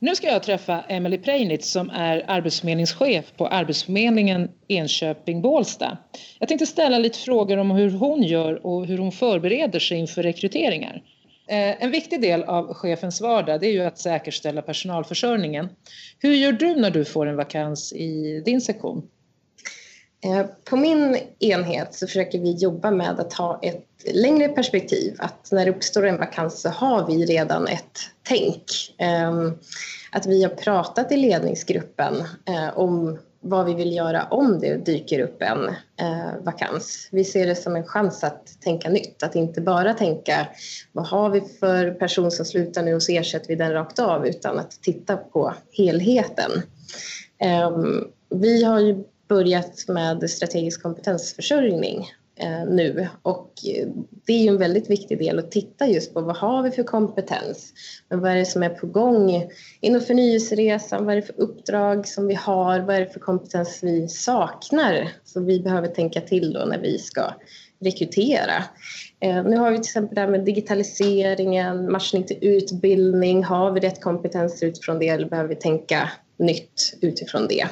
Nu ska jag träffa Emelie Preinitz som är arbetsförmedlingschef på Arbetsförmedlingen Enköping-Bålsta. Jag tänkte ställa lite frågor om hur hon gör och hur hon förbereder sig inför rekryteringar. En viktig del av chefens vardag det är ju att säkerställa personalförsörjningen. Hur gör du när du får en vakans i din sektion? På min enhet så försöker vi jobba med att ha ett längre perspektiv. Att när det uppstår en vakans så har vi redan ett tänk. Att vi har pratat i ledningsgruppen om vad vi vill göra om det dyker upp en vakans. Vi ser det som en chans att tänka nytt. Att inte bara tänka vad har vi för person som slutar nu och så ersätter vi den rakt av. Utan att titta på helheten. Vi har ju börjat med strategisk kompetensförsörjning nu och det är ju en väldigt viktig del att titta just på vad har vi för kompetens, men vad är det som är på gång inom förnyelseresan, vad är det för uppdrag som vi har, vad är det för kompetens vi saknar så vi behöver tänka till då när vi ska rekrytera. Nu har vi till exempel det här med digitaliseringen, matchning till utbildning, har vi rätt kompetens utifrån det eller behöver vi tänka nytt utifrån det.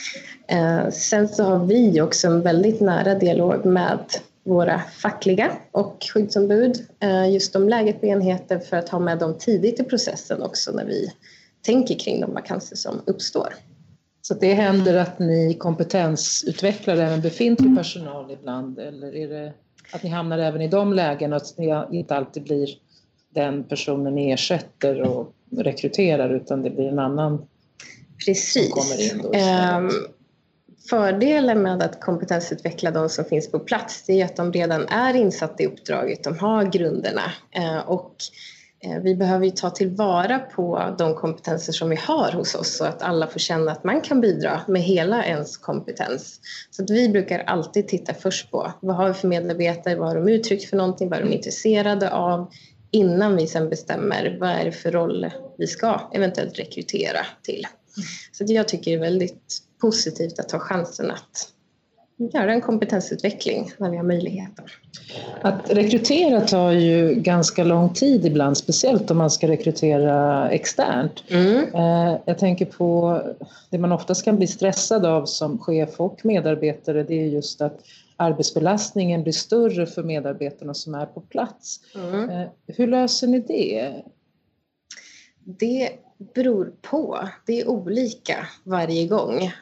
Sen så har vi också en väldigt nära dialog med våra fackliga och skyddsombud just om läget på enheter för att ha med dem tidigt i processen också när vi tänker kring de vakanser som uppstår. Så det händer att ni kompetensutvecklar även befintlig personal ibland eller är det att ni hamnar även i de lägen och att ni inte alltid blir den personen ni ersätter och rekryterar utan det blir en annan Precis. som kommer in då Fördelen med att kompetensutveckla de som finns på plats är att de redan är insatta i uppdraget, de har grunderna och vi behöver ju ta tillvara på de kompetenser som vi har hos oss så att alla får känna att man kan bidra med hela ens kompetens. Så att vi brukar alltid titta först på vad har vi för medarbetare, vad har de uttryckt för någonting, vad är de intresserade av innan vi sen bestämmer vad är det för roll vi ska eventuellt rekrytera till. Så jag tycker det är väldigt positivt att ta chansen att göra en kompetensutveckling när vi har möjligheten. Att rekrytera tar ju ganska lång tid ibland, speciellt om man ska rekrytera externt. Jag tänker på det man oftast kan bli stressad av som chef och medarbetare, det är just att arbetsbelastningen blir större för medarbetarna som är på plats. Hur löser ni det? Det beror på. Det är olika varje gång.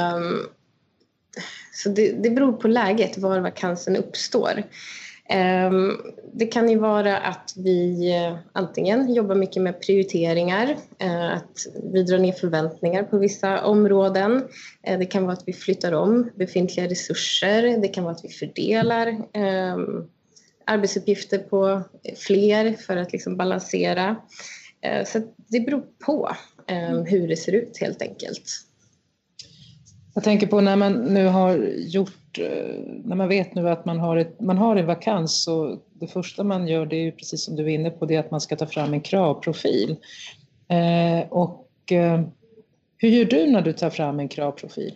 Så det beror på läget, var vakansen uppstår. Det kan ju vara att vi antingen jobbar mycket med prioriteringar, att vi drar ner förväntningar på vissa områden. Det kan vara att vi flyttar om befintliga resurser. Det kan vara att vi fördelar arbetsuppgifter på fler för att liksom balansera. Så det beror på hur det ser ut helt enkelt. Jag tänker på när man nu har när man vet nu att man har en vakans så det första man gör det är ju precis som du är inne på det att man ska ta fram en kravprofil. Hur gör du när du tar fram en kravprofil?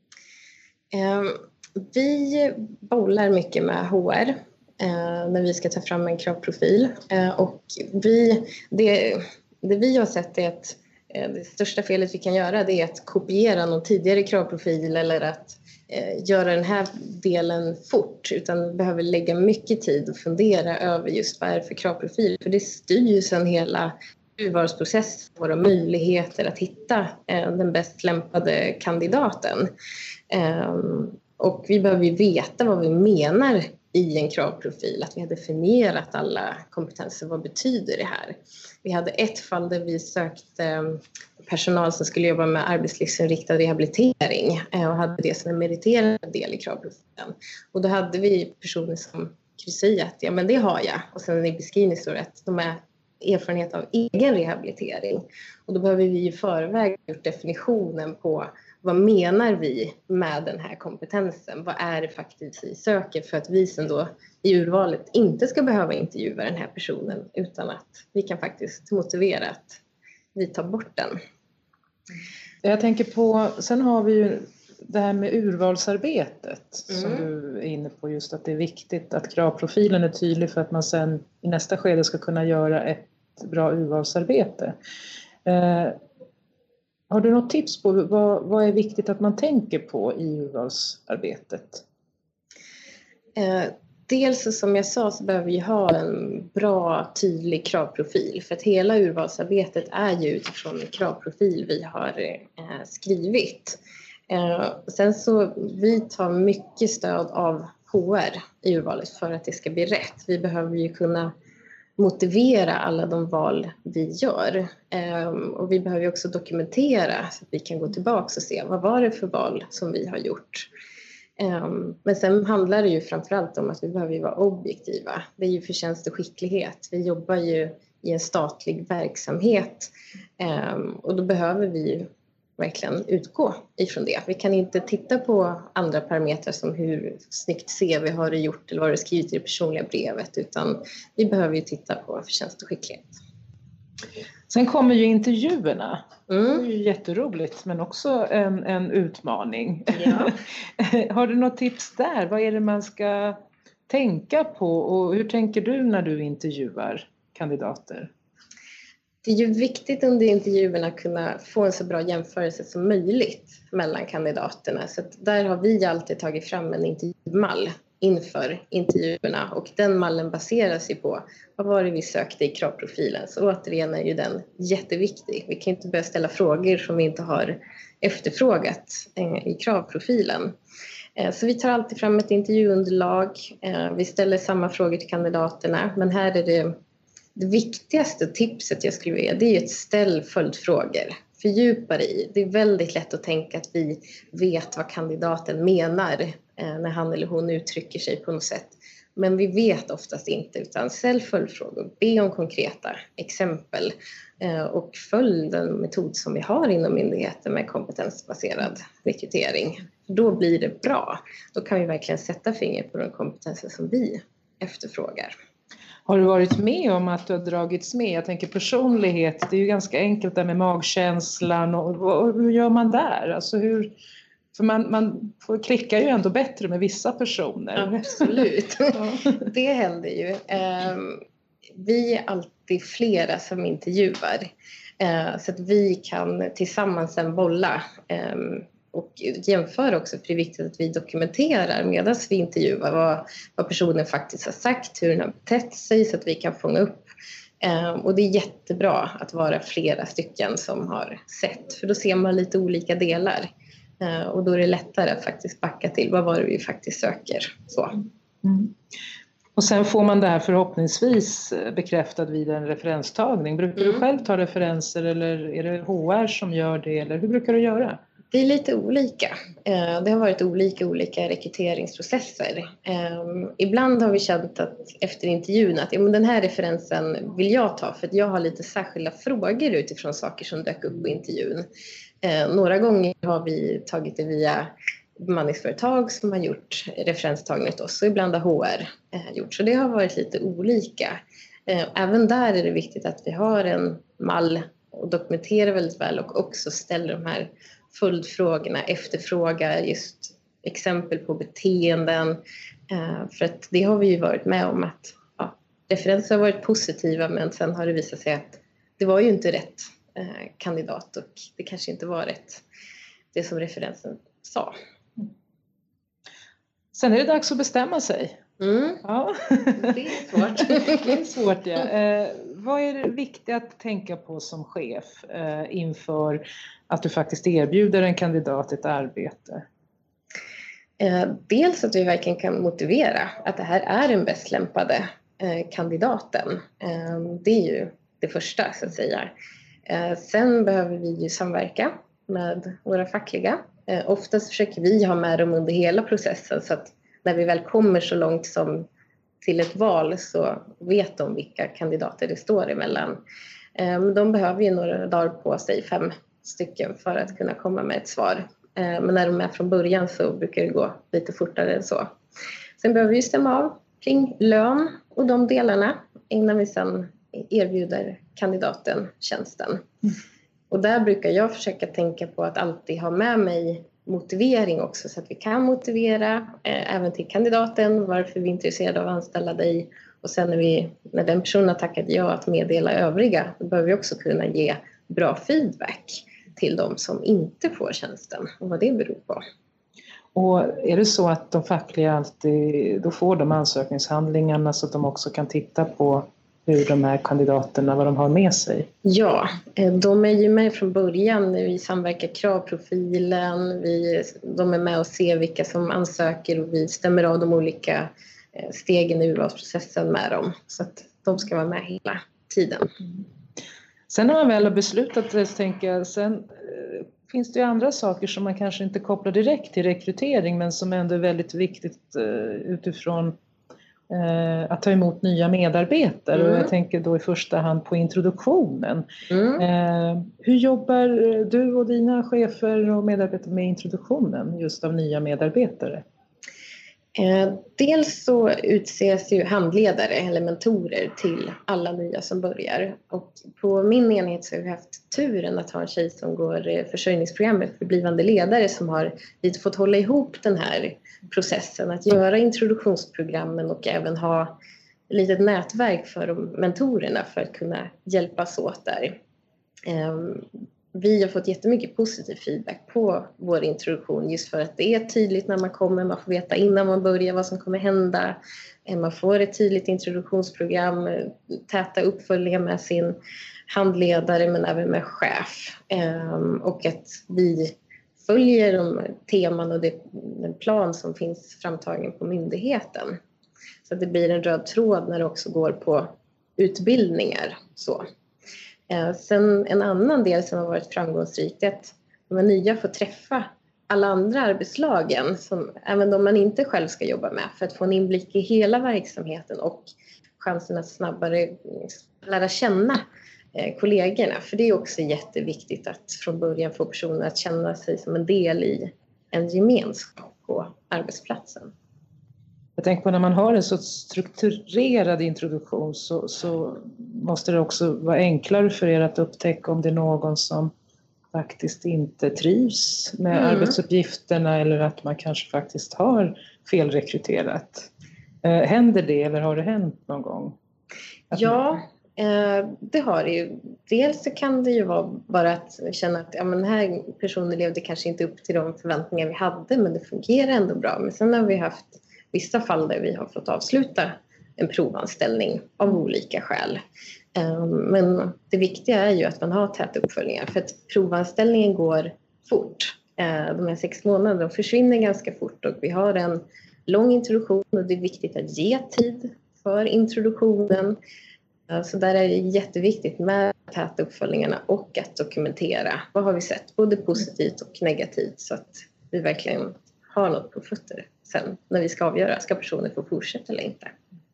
Vi bollar mycket med HR när vi ska ta fram en kravprofil och det vi har sett är att det största felet vi kan göra det är att kopiera någon tidigare kravprofil eller att göra den här delen fort utan vi behöver lägga mycket tid och fundera över just vad är det för kravprofil för det styr ju sedan hela urvalsprocessen, våra möjligheter att hitta den bäst lämpade kandidaten och vi behöver ju veta vad vi menar i en kravprofil, att vi har definierat alla kompetenser, vad betyder det här? Vi hade ett fall där vi sökte personal som skulle jobba med arbetslivsinriktad rehabilitering och hade det som en meriterande del i kravprofilen. Och då hade vi personer som kryssade i att ja men det har jag och sen i beskrivningen står det att de är erfarenhet av egen rehabilitering. Och då behöver vi i förväg gjort definitionen på vad menar vi med den här kompetensen? Vad är det faktiskt vi söker för att vi sen då i urvalet inte ska behöva intervjua den här personen utan att vi kan faktiskt motivera att vi tar bort den. Jag tänker på, sen har vi ju det här med urvalsarbetet som du är inne på just att det är viktigt att kravprofilen är tydlig för att man sen i nästa skede ska kunna göra ett bra urvalsarbete. Har du något tips på vad är viktigt att man tänker på i urvalsarbetet? Dels som jag sa så behöver vi ha en bra tydlig kravprofil, för att hela urvalsarbetet är ju utifrån en kravprofil vi har skrivit. Sen så vi tar mycket stöd av HR i urvalet för att det ska bli rätt. Vi behöver ju kunna motivera alla de val vi gör, och vi behöver också dokumentera så att vi kan gå tillbaka och se vad var det för val som vi har gjort. Men sen handlar det ju framförallt om att vi behöver vara objektiva. Det är ju förtjänst och skicklighet. Vi jobbar ju i en statlig verksamhet, och då behöver vi ju verkligen utgå ifrån det. Vi kan inte titta på andra parametrar som hur snyggt CV har du gjort eller vad du skrivit i det personliga brevet, utan vi behöver ju titta på förtjänst och skicklighet. Sen kommer ju intervjuerna. Det är ju jätteroligt, men också en utmaning. Ja. Har du något tips där? Vad är det man ska tänka på, och hur tänker du när du intervjuar kandidater? Det är ju viktigt under intervjuerna att kunna få en så bra jämförelse som möjligt mellan kandidaterna. Så att där har vi alltid tagit fram en intervjumall inför intervjuerna, och den mallen baseras ju på vad var det vi sökte i kravprofilen. Så återigen är ju den jätteviktig. Vi kan inte börja ställa frågor som vi inte har efterfrågat i kravprofilen. Så vi tar alltid fram ett intervjuunderlag. Vi ställer samma frågor till kandidaterna, men här är det viktigaste tipset jag skulle vilja, det är att ställa följdfrågor. Fördjupa i. Det är väldigt lätt att tänka att vi vet vad kandidaten menar när han eller hon uttrycker sig på något sätt. Men vi vet oftast inte, utan ställ följdfrågor. Be om konkreta exempel och följ den metod som vi har inom myndigheten med kompetensbaserad rekrytering. Då blir det bra. Då kan vi verkligen sätta finger på de kompetenser som vi efterfrågar. Har du varit med om att du har dragits med? Jag tänker personlighet, det är ju ganska enkelt där med magkänslan, och hur gör man där? Alltså för man klickar ju ändå bättre med vissa personer. Absolut, det händer ju. Vi är alltid flera som intervjuar, så att vi kan tillsammans sen bolla och jämföra också, för det är viktigt att vi dokumenterar medan vi intervjuar vad personen faktiskt har sagt, hur den har betett sig, så att vi kan fånga upp. Och det är jättebra att vara flera stycken som har sett, för då ser man lite olika delar. Och då är det lättare att faktiskt backa till vad var det vi faktiskt söker. Så. Mm. Och sen får man det här förhoppningsvis bekräftat vid en referenstagning. Brukar du själv ta referenser, eller är det HR som gör det, eller hur brukar du göra? Det är lite olika. Det har varit olika rekryteringsprocesser. Ibland har vi känt att efter intervjun att men den här referensen vill jag ta, för att jag har lite särskilda frågor utifrån saker som dök upp på intervjun. Några gånger har vi tagit det via bemanningsföretag som har gjort referenstagning åt oss, och ibland har HR gjort. Så det har varit lite olika. Även där är det viktigt att vi har en mall och dokumenterar väldigt väl, och också ställer de här följdfrågorna, efterfrågar just exempel på beteenden. För att det har vi ju varit med om att referenser har varit positiva, men sen har det visat sig att det var ju inte rätt kandidat, och det kanske inte var rätt det som referensen sa. Sen är det dags att bestämma sig. Ja. Det är svårt. Det är svårt, ja. Vad är det viktigt att tänka på som chef inför att du faktiskt erbjuder en kandidat ett arbete? Dels att vi verkligen kan motivera att det här är den bäst lämpade kandidaten. Det är ju det första, så att säga. Sen behöver vi ju samverka med våra fackliga. Oftast försöker vi ha med dem under hela processen, så att när vi väl kommer så långt som till ett val så vet de vilka kandidater det står emellan. De behöver ju några dagar på sig, 5 stycken, för att kunna komma med ett svar. Men när de är från början så brukar det gå lite fortare än så. Sen behöver vi stämma av kring lön och de delarna innan vi sen erbjuder kandidaten tjänsten. Och där brukar jag försöka tänka på att alltid ha med mig motivering också, så att vi kan motivera även till kandidaten varför vi är intresserade av att anställa dig. Och sen när den personen har tackat ja, att meddela övriga, då behöver vi också kunna ge bra feedback. till de som inte får tjänsten och vad det beror på. Och är det så att de fackliga alltid då får de ansökningshandlingarna så att de också kan titta på hur de här kandidaterna, vad de har med sig? Ja, de är ju med från början. Vi samverkar kravprofilen, de är med och ser vilka som ansöker och vi stämmer av de olika stegen i urvalsprocessen med dem. Så att de ska vara med hela tiden. Sen när man väl har beslutat det, tänker jag, sen finns det ju andra saker som man kanske inte kopplar direkt till rekrytering men som ändå är väldigt viktigt utifrån att ta emot nya medarbetare. Och jag tänker då i första hand på introduktionen. Hur jobbar du och dina chefer och medarbetare med introduktionen just av nya medarbetare? Dels så utses ju handledare eller mentorer till alla nya som börjar. Och på min enhet så har vi haft turen att ha en tjej som går försörjningsprogrammet för blivande ledare som har lite fått hålla ihop den här processen. Att göra introduktionsprogrammen och även ha ett litet nätverk för mentorerna för att kunna hjälpas åt där. Vi har fått jättemycket positiv feedback på vår introduktion just för att det är tydligt när man kommer, man får veta innan man börjar vad som kommer hända. Man får ett tydligt introduktionsprogram, täta uppföljningar med sin handledare men även med chef. Och att vi följer de teman och den plan som finns framtagen på myndigheten. Så att det blir en röd tråd när det också går på utbildningar. Så. Sen en annan del som har varit framgångsrikt är att de nya får träffa alla andra arbetslagen som även de man inte själv ska jobba med för att få en inblick i hela verksamheten och chansen att snabbare lära känna kollegorna. För det är också jätteviktigt att från början få personer att känna sig som en del i en gemenskap på arbetsplatsen. Jag tänker på när man har en så strukturerad introduktion så måste det också vara enklare för er att upptäcka om det är någon som faktiskt inte trivs med arbetsuppgifterna eller att man kanske faktiskt har felrekryterat. Händer det eller har det hänt någon gång? Ja, det har det ju. Dels så kan det ju vara bara att känna att den här personen levde kanske inte upp till de förväntningar vi hade men det fungerar ändå bra. Men sen har vi haft vissa fall där vi har fått avsluta en provanställning av olika skäl. Men det viktiga är ju att man har täta uppföljningar för att provanställningen går fort. De här 6 månaderna försvinner ganska fort och vi har en lång introduktion och det är viktigt att ge tid för introduktionen. Så där är det jätteviktigt med täta uppföljningarna och att dokumentera vad har vi sett, både positivt och negativt så att vi verkligen har något på fötter sen när vi ska avgöra, ska personer få fortsätta eller inte.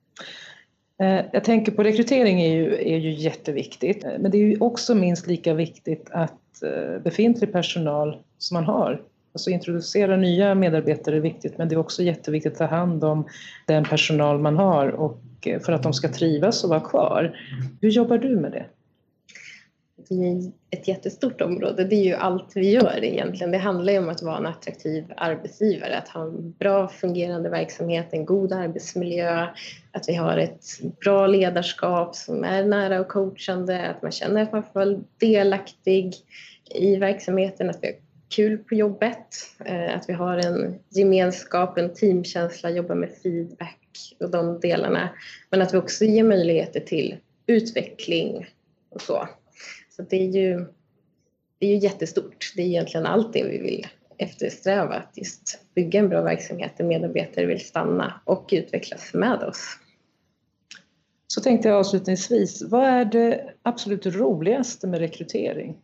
Jag tänker på rekrytering är ju jätteviktigt, men det är ju också minst lika viktigt att befintlig personal som man har, alltså introducera nya medarbetare är viktigt, men det är också jätteviktigt att ta hand om den personal man har och för att de ska trivas och vara kvar. Hur jobbar du med det? Det är ett jättestort område. Det är ju allt vi gör egentligen. Det handlar ju om att vara en attraktiv arbetsgivare. Att ha en bra fungerande verksamhet, en god arbetsmiljö. Att vi har ett bra ledarskap som är nära och coachande. Att man känner att man får vara delaktig i verksamheten. Att vi har kul på jobbet. Att vi har en gemenskap, en teamkänsla, jobbar med feedback och de delarna. Men att vi också ger möjligheter till utveckling och så. Så det är ju jättestort. Det är egentligen allt det vi vill eftersträva. Att just bygga en bra verksamhet där medarbetare vill stanna och utvecklas med oss. Så tänkte jag avslutningsvis, vad är det absolut roligaste med rekrytering?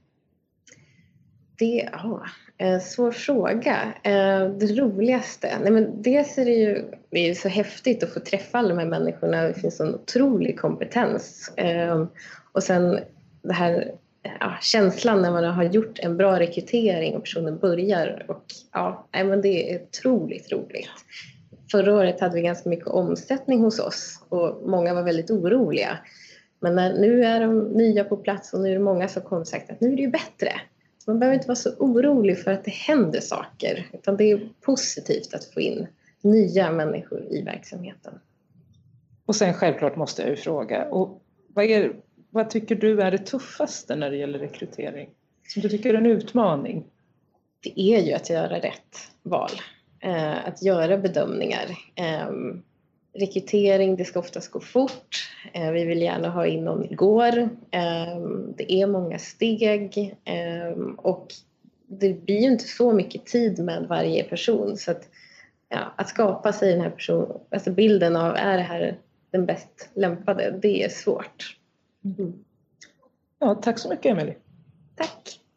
Svår fråga. Det roligaste? Dels är det är så häftigt att få träffa alla de här människorna. Det finns en otrolig kompetens. Och sen det här känslan när man har gjort en bra rekrytering och personen börjar. Och det är otroligt roligt. Förra året hade vi ganska mycket omsättning hos oss och många var väldigt oroliga. Men nu är de nya på plats och nu är det många som kommer sagt att nu är det ju bättre. Så man behöver inte vara så orolig för att det händer saker. Utan det är positivt att få in nya människor i verksamheten. Och sen självklart måste jag ju fråga. Och vad tycker du är det tuffaste när det gäller rekrytering? som du tycker är en utmaning? Det är ju att göra rätt val. Att göra bedömningar. Rekrytering, det ska oftast gå fort. Vi vill gärna ha in någon igår. Det är många steg. Och det blir ju inte så mycket tid med varje person. Så att skapa sig den här alltså bilden av är det här den bäst lämpade, det är svårt. Ja, tack så mycket Emelie. Tack.